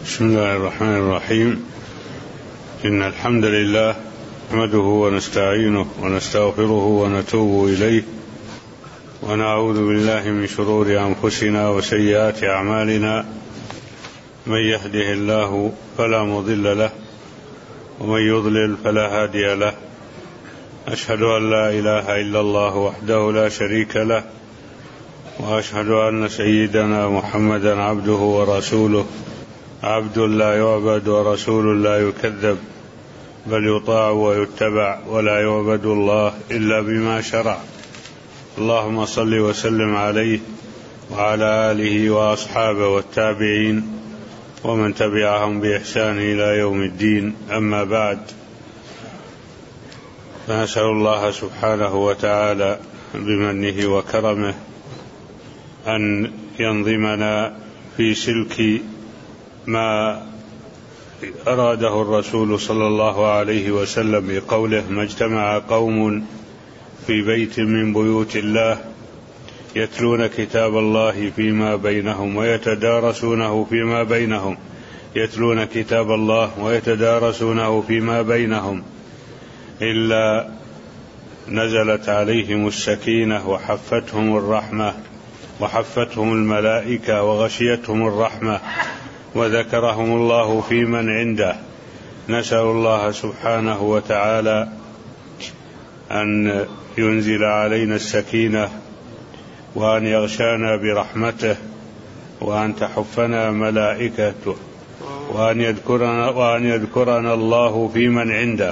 بسم الله الرحمن الرحيم. إن الحمد لله نحمده ونستعينه ونستغفره ونتوب إليه، ونعوذ بالله من شرور أنفسنا وسيئات أعمالنا. من يهده الله فلا مضل له، ومن يضلل فلا هادي له. أشهد أن لا إله إلا الله وحده لا شريك له، وأشهد أن سيدنا محمدا عبده ورسوله، عبد لا يعبد ورسول لا يكذب، بل يطاع ويتبع، ولا يعبد الله إلا بما شرع. اللهم صل وسلم عليه وعلى آله وأصحابه والتابعين ومن تبعهم بإحسان إلى يوم الدين. أما بعد، فنسأل الله سبحانه وتعالى بمنه وكرمه أن ينظمنا في سلك ما أراده الرسول صلى الله عليه وسلم بقوله: ما اجتمع قوم في بيت من بيوت الله يتلون كتاب الله فيما بينهم يتلون كتاب الله ويتدارسونه فيما بينهم إلا نزلت عليهم السكينة وحفتهم الملائكة وغشيتهم الرحمة وذكرهم الله في من عنده. نسأل الله سبحانه وتعالى أن ينزل علينا السكينة، وأن يغشانا برحمته، وأن تحفنا ملائكته، وأن يذكرنا الله في من عنده.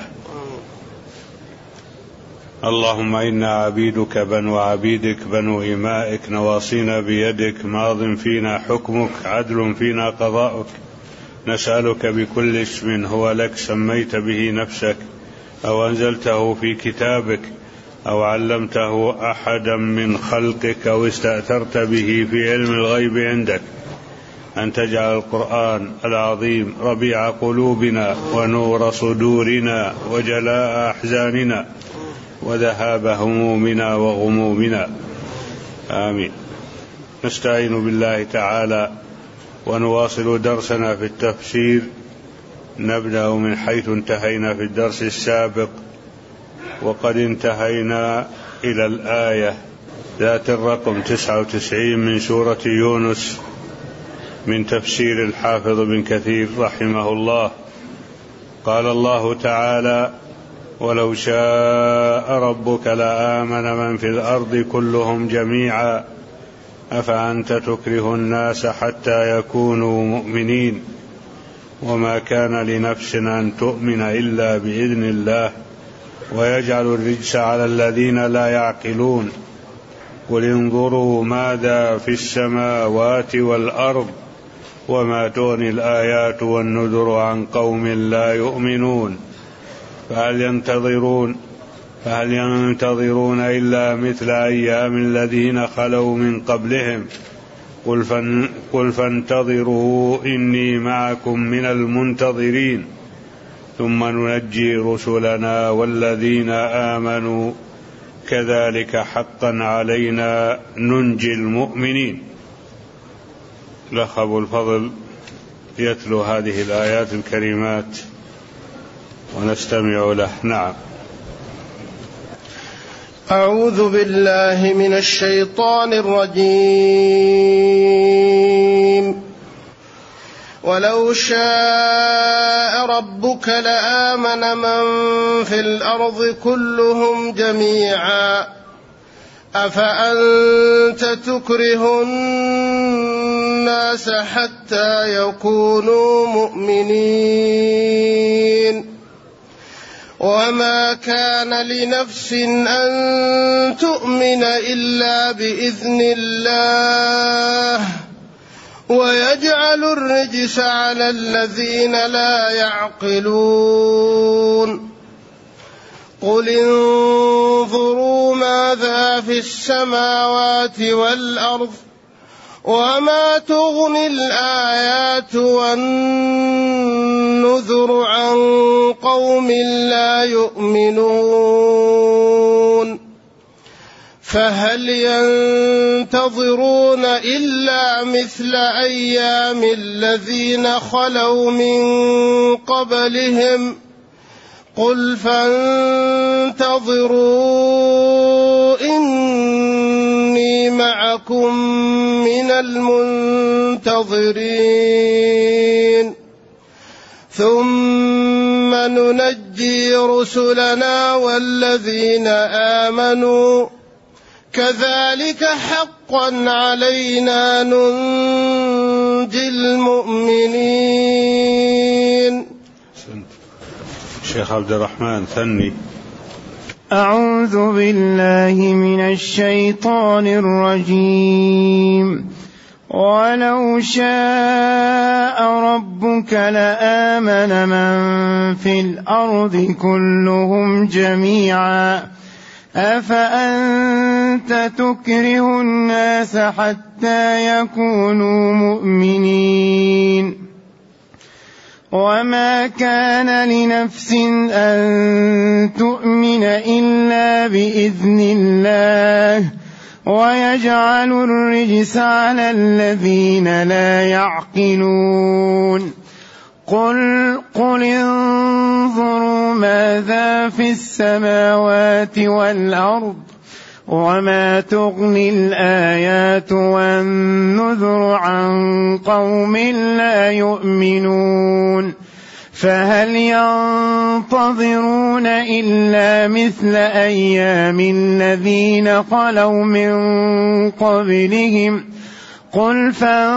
اللهم إنا عبيدك بنو عبيدك بنو إمائك، نواصينا بيدك، ماض فينا حكمك، عدل فينا قضاؤك. نسألك بكل اسم هو لك سميت به نفسك، أو أنزلته في كتابك، أو علمته أحدا من خلقك، أو استأثرت به في علم الغيب عندك، أن تجعل القرآن العظيم ربيع قلوبنا ونور صدورنا وجلاء أحزاننا وذهاب همومنا وغمومنا. آمين. نستعين بالله تعالى ونواصل درسنا في التفسير. نبدأ من حيث انتهينا في الدرس السابق، وقد انتهينا إلى الآية ذات الرقم 99 من سورة يونس من تفسير الحافظ بن كثير رحمه الله. قال الله تعالى: ولو شاء ربك لآمن من في الأرض كلهم جميعا أفأنت تكره الناس حتى يكونوا مؤمنين وما كان لنفس أن تؤمن إلا بإذن الله ويجعل الرجس على الذين لا يعقلون قل انظروا ماذا في السماوات والأرض وما تغني الآيات والنذر عن قوم لا يؤمنون فهل ينتظرون إلا مثل أيام الذين خلوا من قبلهم قل فانتظروا إني معكم من المنتظرين ثم ننجي رسلنا والذين آمنوا كذلك حقا علينا ننجي المؤمنين. الأخ أبو الفضل يتلو هذه الآيات الكريمات ونستمع له. نعم. أعوذ بالله من الشيطان الرجيم. ولو شاء ربك لآمن من في الأرض كلهم جميعا أفأنت تكره الناس حتى يكونوا مؤمنين وما كان لنفس أن تؤمن إلا بإذن الله ويجعل الرجس على الذين لا يعقلون قل انظروا ماذا في السماوات والأرض وما تغني الآيات والنذر عن قوم لا يؤمنون فهل ينتظرون إلا مثل أيام الذين خلوا من قبلهم قل فانتظروا إني معكم من المنتظرين ثم ننجي رسلنا والذين آمنوا كذلك حقا علينا ننجي المؤمنين. شيخ عبد الرحمن ثني. أعوذ بالله من الشيطان الرجيم. ولو شاء ربك لآمن من في الأرض كلهم جميعا أفأنت تكره الناس حتى يكونوا مؤمنين وما كان لنفس أن تؤمن إلا بإذن الله ويجعل الرجس على الذين لا يعقلون قل انظروا ماذا في السماوات والأرض وما تغني الآيات والنذر عن قوم لا يؤمنون فهل ينتظرون إلا مثل أيام الذين خلوا من قبلهم قل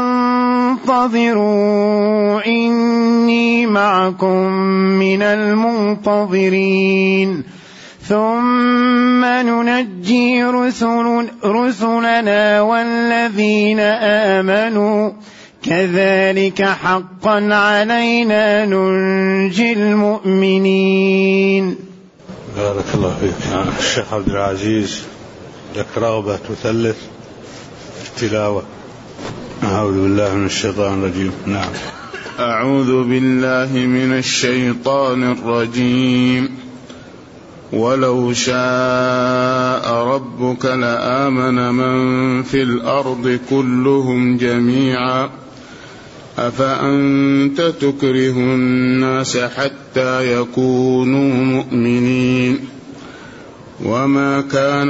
فانتظروا إني معكم من المنتظرين ثم ننجي رسلنا والذين آمنوا كذلك حقا علينا ننجي المؤمنين. بارك الله فيك. الشيخ عبد العزيز لك رغبة تثلث التلاوة. أعوذ بالله من الشيطان الرجيم. نعم. أعوذ بالله من الشيطان الرجيم. ولو شاء ربك لآمن من في الأرض كلهم جميعا أفأنت تكره الناس حتى يكونوا مؤمنين وما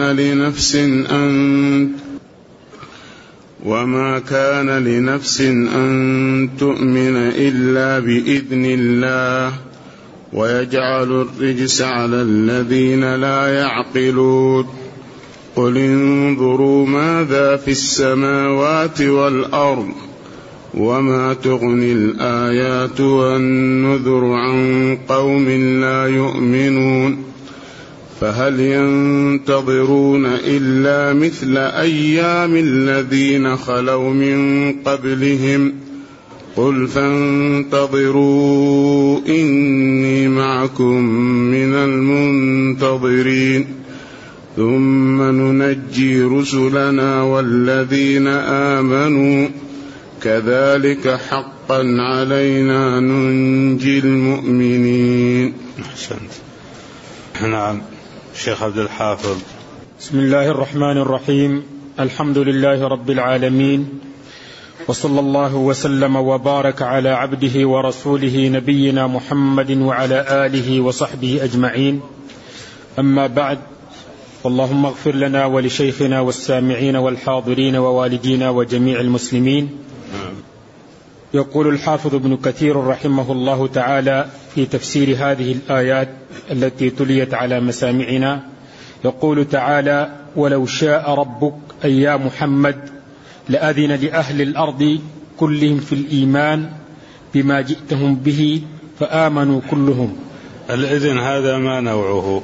كان لنفس أن تؤمن إلا بإذن الله ويجعل الرجس على الذين لا يعقلون قل انظروا ماذا في السماوات والأرض وما تغني الآيات والنذر عن قوم لا يؤمنون فهل ينتظرون إلا مثل أيام الذين خلوا من قبلهم قل فانتظروا إني معكم من المنتظرين ثم ننجي رسلنا والذين آمنوا كذلك حقا علينا ننجي المؤمنين. أحسنت. نعم. شيخ عبد الحافظ. بسم الله الرحمن الرحيم. الحمد لله رب العالمين وصلى الله وسلم وبارك على عبده ورسوله نبينا محمد وعلى آله وصحبه أجمعين. أما بعد، اللهم اغفر لنا ولشيخنا والسامعين والحاضرين ووالدينا وجميع المسلمين. يقول الحافظ ابن كثير رحمه الله تعالى في تفسير هذه الآيات التي تليت على مسامعنا، يقول تعالى: ولو شاء ربك أي يا محمد لأذن لأهل الأرض كلهم في الإيمان بما جئتهم به فآمنوا كلهم. الإذن هذا ما نوعه؟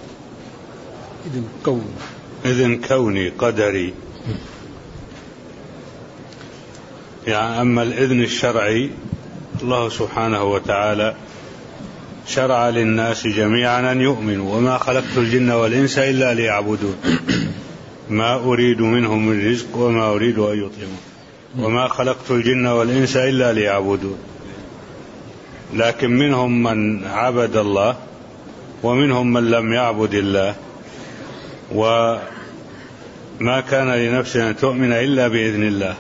إذن كوني قدري. يعني أما الإذن الشرعي الله سبحانه وتعالى شرع للناس جميعا أن يؤمنوا: وما خلقت الجن والإنس إلا ليعبدون ما أريد منهم من رزق وما أريد أن يطعمون وما خلقت الجن والإنس إلا ليعبدون. لكن منهم من عبد الله ومنهم من لم يعبد الله، ما كان لنفس أن تؤمن إلا بإذن الله.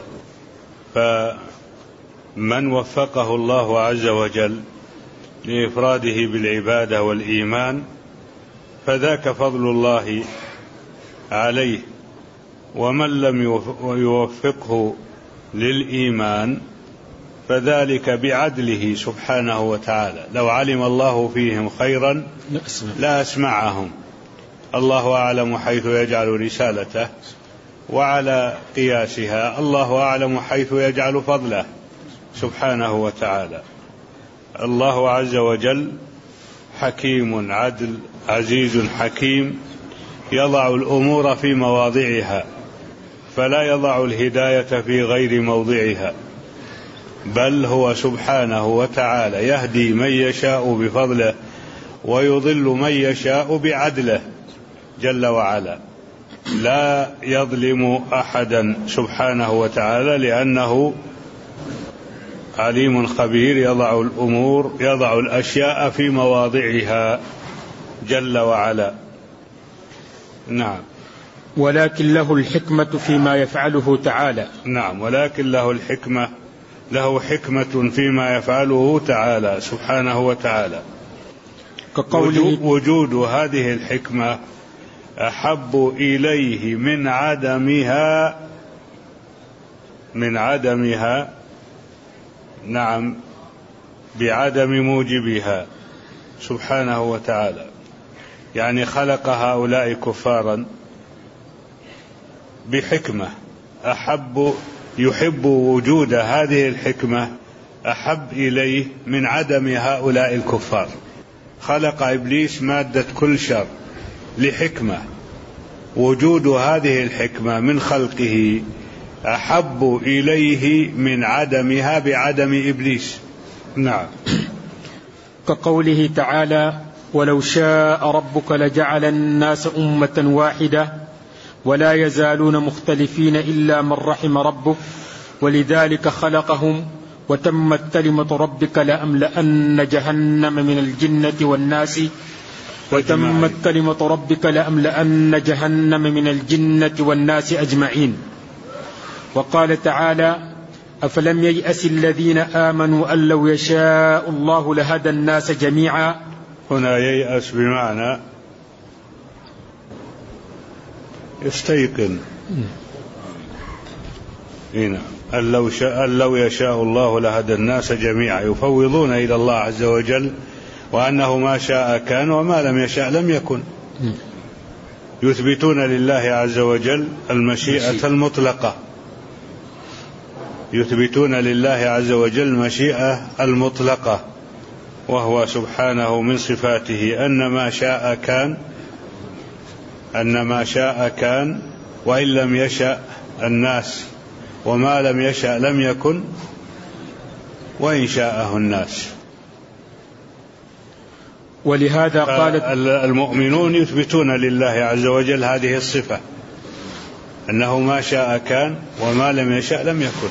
فمن وفقه الله عز وجل لإفراده بالعبادة والإيمان فذاك فضل الله عليه، ومن لم يوفقه للإيمان فذلك بعدله سبحانه وتعالى. لو علم الله فيهم خيرا لا أسمعهم، الله أعلم حيث يجعل رسالته، وعلى قياسها الله أعلم حيث يجعل فضله سبحانه وتعالى. الله عز وجل حكيم عدل عزيز حكيم، يضع الأمور في مواضعها، فلا يضع الهداية في غير موضعها، بل هو سبحانه وتعالى يهدي من يشاء بفضله ويضل من يشاء بعدله جل وعلا، لا يظلم أحدا سبحانه وتعالى، لأنه عليم خبير يضع الأشياء في مواضعها جل وعلا. نعم. ولكن له الحكمة فيما يفعله تعالى. نعم، ولكن له حكمة فيما يفعله تعالى سبحانه وتعالى. كقوله وجود هذه الحكمة أحب إليه من عدمها نعم، بعدم موجبها سبحانه وتعالى. يعني خلق هؤلاء كفارا بحكمة، يحب وجود هذه الحكمة أحب إليه من عدم هؤلاء الكفار. خلق إبليس مادة كل شر لحكمة، وجود هذه الحكمة من خلقه أحب إليه من عدمها بعدم إبليس. نعم. كقوله تعالى: ولو شاء ربك لجعل الناس أمة واحدة ولا يزالون مختلفين إلا من رحم ربك ولذلك خلقهم وتمت كلمة ربك لأملأن جهنم من الجنة والناس أجمعين. وقال تعالى: أفلم ييأس الذين آمنوا أن لو يشاء الله لهدى الناس جميعا. هنا ييأس بمعنى يستيقن. هنا أن لو يشاء الله لهدى الناس جميعا، يفوضون إلى الله عز وجل وأنه ما شاء كان وما لم يشاء لم يكن. يثبتون لله عز وجل المشيئة المطلقة، يثبتون لله عز وجل المشيئة المطلقة، وهو سبحانه من صفاته أن ما شاء كان وإن لم يشأ الناس، وما لم يشأ لم يكن وإن شاءه الناس. ولهذا قال المؤمنون يثبتون لله عز وجل هذه الصفة، أنه ما شاء كان وما لم يشأ لم يكن.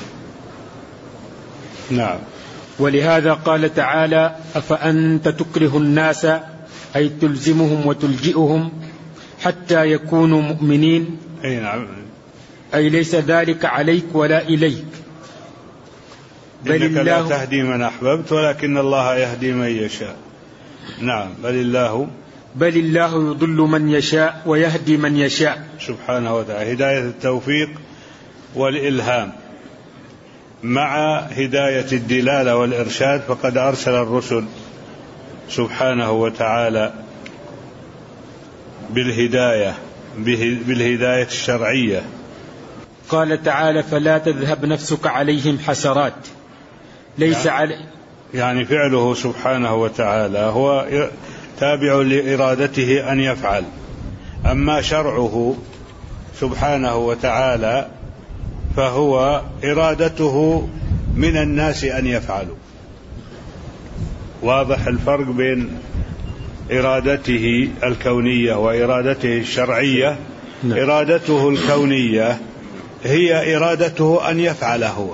نعم. ولهذا قال تعالى: أفأنت تكره الناس أي تلزمهم وتلجئهم حتى يكونوا مؤمنين. أي نعم. أي ليس ذلك عليك ولا إليك، بل إنك لا تهدي من أحببت ولكن الله يهدي من يشاء. نعم. بل الله يضل من يشاء ويهدي من يشاء سبحانه وتعالى. هداية التوفيق والإلهام مع هداية الدلالة والإرشاد، فقد أرسل الرسل سبحانه وتعالى بالهداية الشرعية. قال تعالى: فلا تذهب نفسك عليهم حسرات. ليس يعني فعله سبحانه وتعالى هو تابع لإرادته أن يفعل، أما شرعه سبحانه وتعالى فهو إرادته من الناس أن يفعلوا. واضح الفرق بين إرادته الكونية وإرادته الشرعية. إرادته الكونية هي إرادته أن يفعل هو،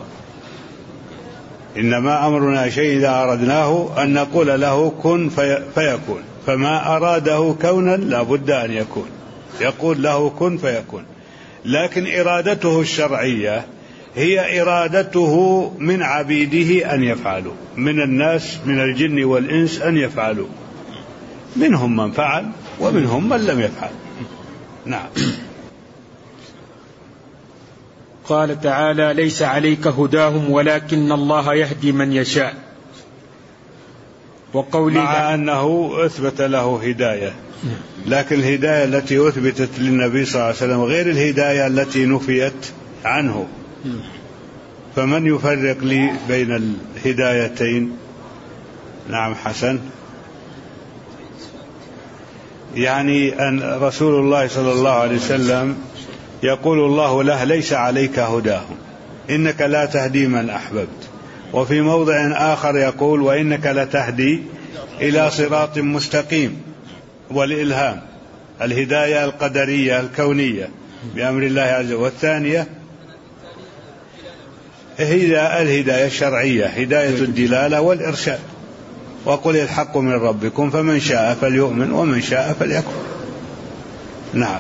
إنما أمرنا شيء إذا أردناه أن نقول له كن فيكون، فما أراده كونا لا بد أن يكون، يقول له كن فيكون. لكن إرادته الشرعية هي إرادته من عبيده أن يفعلوا، من الناس من الجن والإنس أن يفعلوا، منهم من فعل ومنهم من لم يفعل. نعم. قال تعالى: ليس عليك هداهم ولكن الله يهدي من يشاء. مع أنه أثبت له هداية، لكن الهداية التي أثبتت للنبي صلى الله عليه وسلم غير الهداية التي نفيت عنه. فمن يفرق لي بين الهدايتين؟ نعم حسن. يعني أن رسول الله صلى الله عليه وسلم يقول الله له: ليس عليك هداهم، إنك لا تهدي من أحببت. وفي موضع آخر يقول: وإنك لتهدي إلى صراط مستقيم. والإلهام الهداية القدرية الكونية بأمر الله عز وجل، والثانية هي الهداية الشرعية، هداية الدلالة والإرشاد. وقل الحق من ربكم فمن شاء فليؤمن ومن شاء فليكفر. نعم.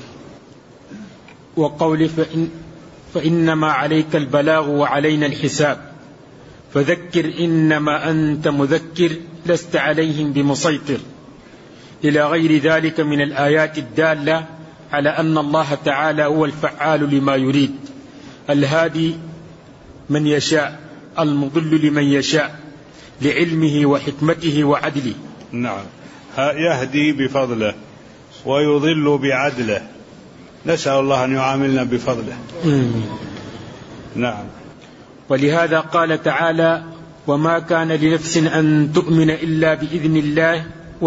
وقول فإنما عليك البلاغ وعلينا الحساب فذكر إنما أنت مذكر لست عليهم بمسيطر، إلى غير ذلك من الآيات الدالة على أن الله تعالى هو الفعال لما يريد، الهادي من يشاء، المضل لمن يشاء، لعلمه وحكمته وعدله. نعم. يهدي بفضله ويضل بعدله، نسأل الله أن يعاملنا بفضله. نعم. ولهذا قال تعالى: وما كان لنفس أن تؤمن إلا بإذن الله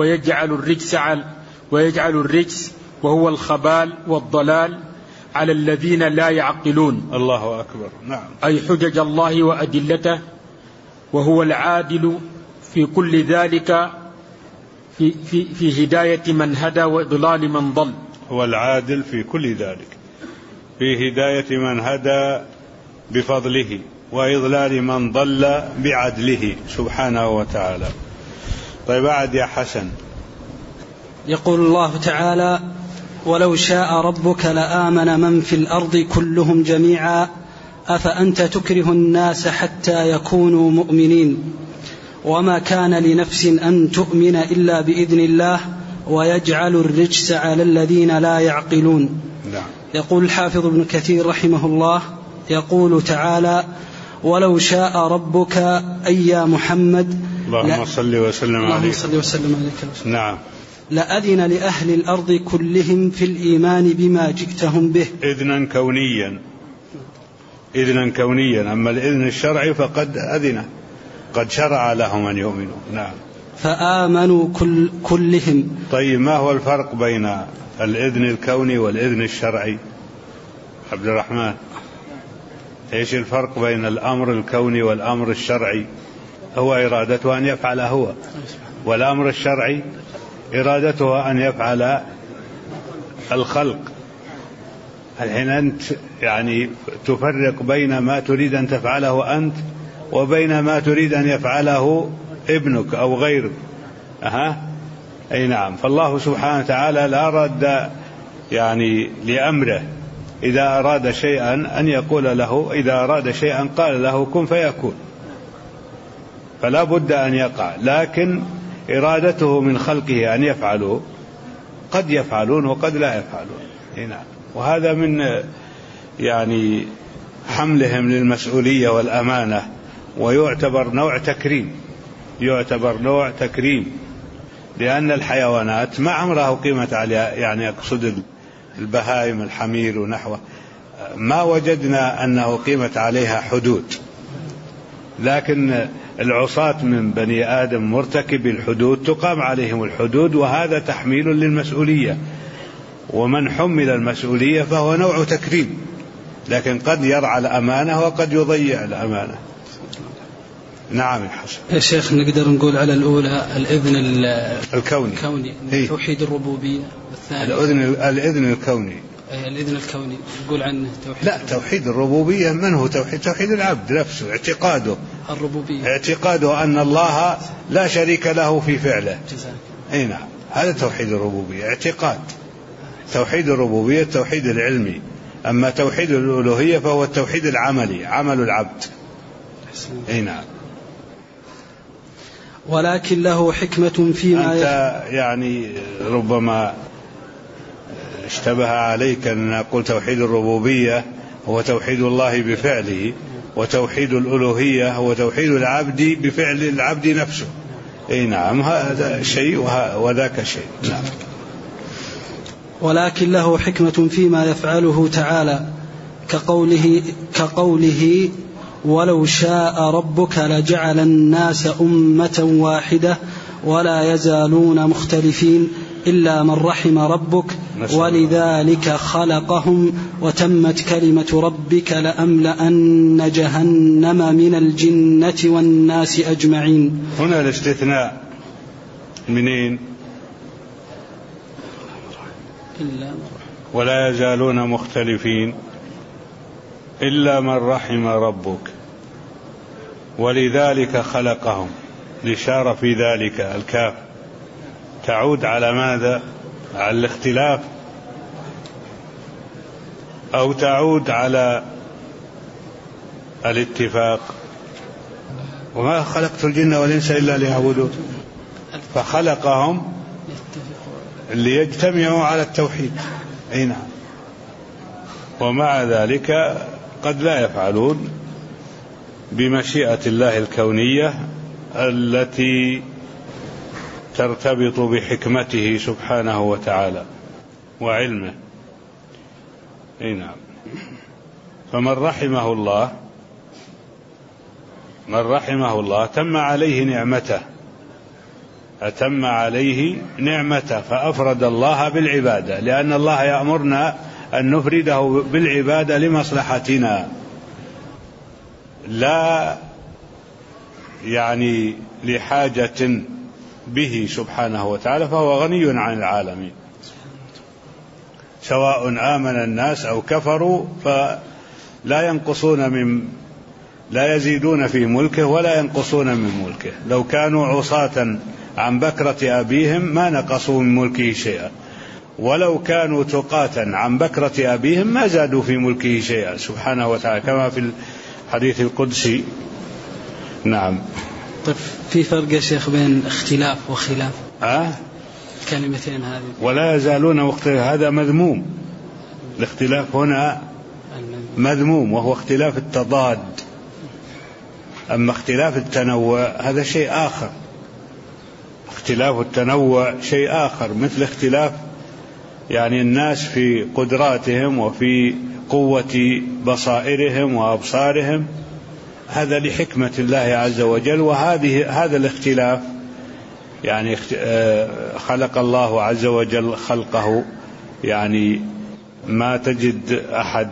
ويجعل الرجس وهو الخبال والضلال على الذين لا يعقلون. الله أكبر. نعم. أي حجج الله وأدلته، وهو العادل في كل ذلك في هداية من هدى وإضلال من ضل. هو العادل في كل ذلك، في هداية من هدى بفضله وإضلال من ضل بعدله سبحانه وتعالى. طيب بعد يا حسن. يقول الله تعالى: ولو شاء ربك لآمن من في الأرض كلهم جميعا أفأنت تكره الناس حتى يكونوا مؤمنين وما كان لنفس أن تؤمن إلا بإذن الله ويجعل الرجس على الذين لا يعقلون. يقول الحافظ ابن كثير رحمه الله: يقول تعالى: ولو شاء ربك أي يا محمد اللهم صل وسلم عليك. نعم. لأذن لأهل الأرض كلهم في الإيمان بما جئتهم به إذنا كونيا، أما الإذن الشرعي فقد أذن، قد شرع لهم أن يؤمنوا. نعم. فآمنوا كلهم. طيب ما هو الفرق بين الإذن الكوني والإذن الشرعي؟ عبد الرحمن، إيش الفرق بين الأمر الكوني والأمر الشرعي؟ هو إرادته أن يفعل هو، والأمر الشرعي إرادته أن يفعل الخلق. الحين أنت يعني تفرق بين ما تريد أن تفعله أنت وبين ما تريد أن يفعله ابنك أو غيرك. أي نعم. فالله سبحانه وتعالى لا رد يعني لأمره، إذا أراد شيئا أن يقول له، إذا أراد شيئا قال له كن فيكون، فلا بد أن يقع. لكن إرادته من خلقه أن يفعلوا، قد يفعلون وقد لا يفعلون. نعم. وهذا من يعني حملهم للمسؤولية والأمانة، ويعتبر نوع تكريم، لأن الحيوانات ما عمرها قيمة عليها، يعني أقصد البهائم الحمير ونحوه، ما وجدنا أنه قيمة عليها حدود. لكن العصاة من بني آدم مرتكب الحدود تقام عليهم الحدود، وهذا تحميل للمسؤولية، ومن حمل المسؤولية فهو نوع تكريم، لكن قد يرعى الأمانة وقد يضيع الأمانة. نعم يا حسن. يا شيخ نقدر نقول على الأولى الإذن الكوني توحيد الربوبية، والثاني الإذن الكوني. الإذن الكوني نقول عنه توحيد. لا، توحيد الربوبية من هو توحيد العبد نفسه، اعتقاده الربوبية، اعتقاده أن الله لا شريك له في فعله. أي نعم، هذا توحيد الربوبية، اعتقاد. توحيد الربوبية التوحيد العلمي، أما توحيد الألوهية فهو التوحيد العملي، عمل العبد. نعم. ولكن له حكمة فيما أنت يعني ربما اشتبه عليك أن نقول توحيد الربوبية هو توحيد الله بفعله، وتوحيد الألوهية هو توحيد العبد بفعل العبد نفسه. نعم، هذا شيء وذاك شيء. نعم. ولكن له حكمة فيما يفعله تعالى، كقوله ولو شاء ربك لجعل الناس أمة واحدة ولا يزالون مختلفين إلا من رحم ربك ولذلك خلقهم وتمت كلمة ربك لأملأن جهنم من الجنة والناس أجمعين. هنا الاستثناء منين؟ ولا يزالون مختلفين إلا من رحم ربك ولذلك خلقهم. الإشارة في ذلك الكاف تعود على ماذا؟ على الاختلاف أو تعود على الاتفاق. وما خلقت الجن والإنس إلا ليعبدون، فخلقهم ليجتمعوا على التوحيد. نعم. ومع ذلك قد لا يفعلون بمشيئة الله الكونية التي ترتبط بحكمته سبحانه وتعالى وعلمه. نعم. فمن رحمه الله، من رحمه الله تم عليه نعمته، أتم عليه نعمته فأفرد الله بالعبادة، لأن الله يأمرنا أن نفرده بالعبادة لمصلحتنا، لا يعني لحاجة به سبحانه وتعالى، فهو غني عن العالمين. سواء آمن الناس أو كفروا فلا ينقصون لا يزيدون في ملكه ولا ينقصون من ملكه. لو كانوا عصاة عن بكرة أبيهم ما نقصوا من ملكه شيئا، ولو كانوا تقاة عن بكرة أبيهم ما زادوا في ملكه شيئا سبحانه وتعالى، كما في الحديث القدسي. نعم. طيب في فرق يا شيخ بين اختلاف وخلاف؟ كلمتين هذه. ولا يزالون مختلفين، هذا مذموم. الاختلاف هنا مذموم وهو اختلاف التضاد. أما اختلاف التنوع هذا شيء آخر. اختلاف التنوع شيء آخر، مثل اختلاف يعني الناس في قدراتهم وفي قوة بصائرهم وأبصارهم، هذا لحكمة الله عز وجل. هذا الاختلاف يعني خلق الله عز وجل خلقه، يعني ما تجد أحد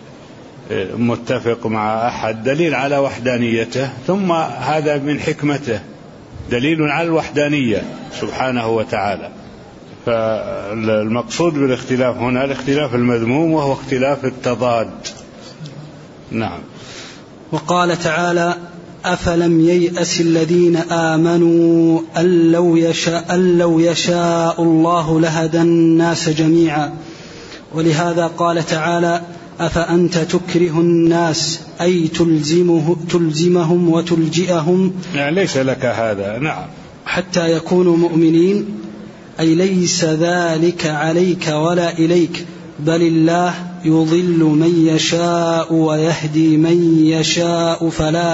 متفق مع أحد، دليل على وحدانيته، ثم هذا من حكمته دليل على الوحدانية سبحانه وتعالى. فالمقصود بالاختلاف هنا الاختلاف المذموم وهو اختلاف التضاد. نعم. وقال تعالى أفلم ييأس الذين آمنوا أن لو يشاء الله لهدى الناس جميعا. ولهذا قال تعالى أفأنت تكره الناس أي تلزمهم وتلجئهم، يعني ليس لك هذا. نعم. حتى يكونوا مؤمنين، أي ليس ذلك عليك ولا إليك، بل الله يضل من يشاء ويهدي من يشاء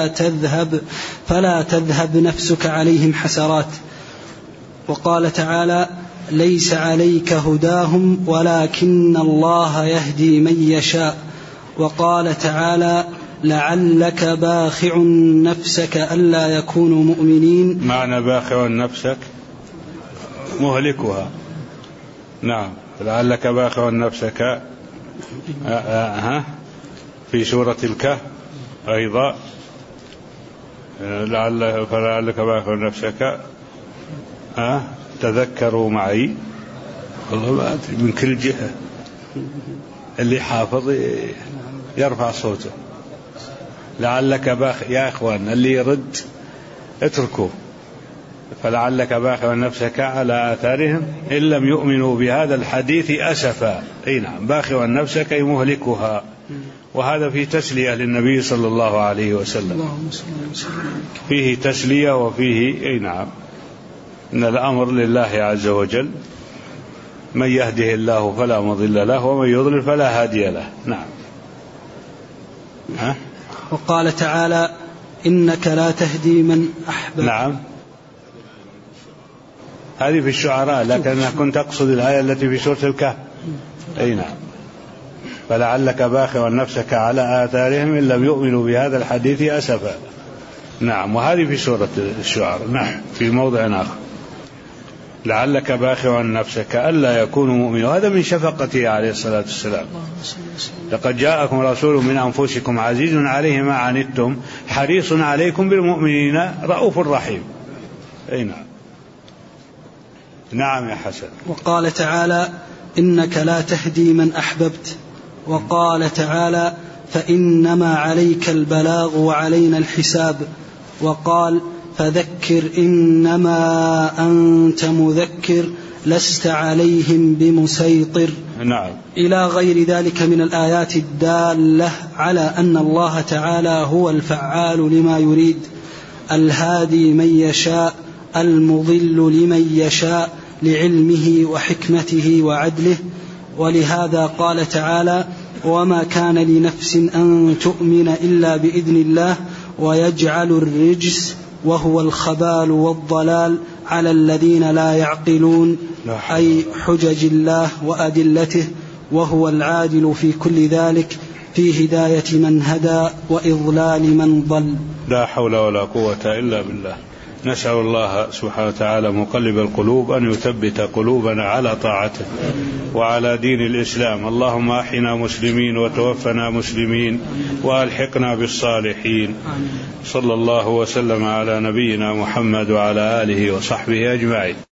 فلا تذهب نفسك عليهم حسرات. وقال تعالى ليس عليك هداهم ولكن الله يهدي من يشاء. وقال تعالى لعلك باخع نفسك ألا يكونوا مؤمنين. معنى باخع نفسك مهلكها. نعم. لعلك باخع نفسك في سورة الكهف أيضا فلعلك باخع نفسك تذكروا معي. والله من كل جهة اللي حافظ يرفع صوته. لعلك باخع، يا إخوان اللي يرد اتركوا، فلعلك باخع نفسك على آثارهم إن لم يؤمنوا بهذا الحديث أسفا. أي نعم، باخع نفسك أي مهلكها، وهذا في تسلية للنبي صلى الله عليه وسلم، فيه تسلية وفيه أي نعم إن الأمر لله عز وجل، من يهده الله فلا مضل له ومن يضلل فلا هادي له. نعم. وقال تعالى إنك لا تهدي من أحببت. نعم، هذه في الشعراء، لكن كنت أقصد الآية التي في سورة الكهف. أي نعم، فلعلك باخع نفسك على آثارهم إن لم يؤمنوا بهذا الحديث أسفا. نعم، وهذه في سورة الشعراء. نعم، في موضع آخر لعلك باخع نفسك ألا يكونوا مؤمنين، وهذا من شفقته عليه الصلاة والسلام. لقد جاءكم رسول من أنفسكم عزيز عليه ما عنتم حريص عليكم بالمؤمنين رؤوف رحيم. أي نعم. نعم يا حسن. وقال تعالى إنك لا تهدي من أحببت. وقال تعالى فإنما عليك البلاغ وعلينا الحساب. وقال فذكر إنما أنت مذكر لست عليهم بمسيطر. نعم. إلى غير ذلك من الآيات الدالة على أن الله تعالى هو الفعال لما يريد، الهادي من يشاء، المضل لمن يشاء، لعلمه وحكمته وعدله. ولهذا قال تعالى وما كان لنفس أن تؤمن إلا بإذن الله ويجعل الرجس وهو الخبال والضلال على الذين لا يعقلون، أي حجج الله وأدلته، وهو العادل في كل ذلك في هداية من هدى وإضلال من ضل. لا حول ولا قوة إلا بالله. نسأل الله سبحانه وتعالى مقلب القلوب أن يثبت قلوبنا على طاعته وعلى دين الإسلام. اللهم أحينا مسلمين وتوفنا مسلمين وألحقنا بالصالحين. صلى الله وسلم على نبينا محمد وعلى آله وصحبه أجمعين.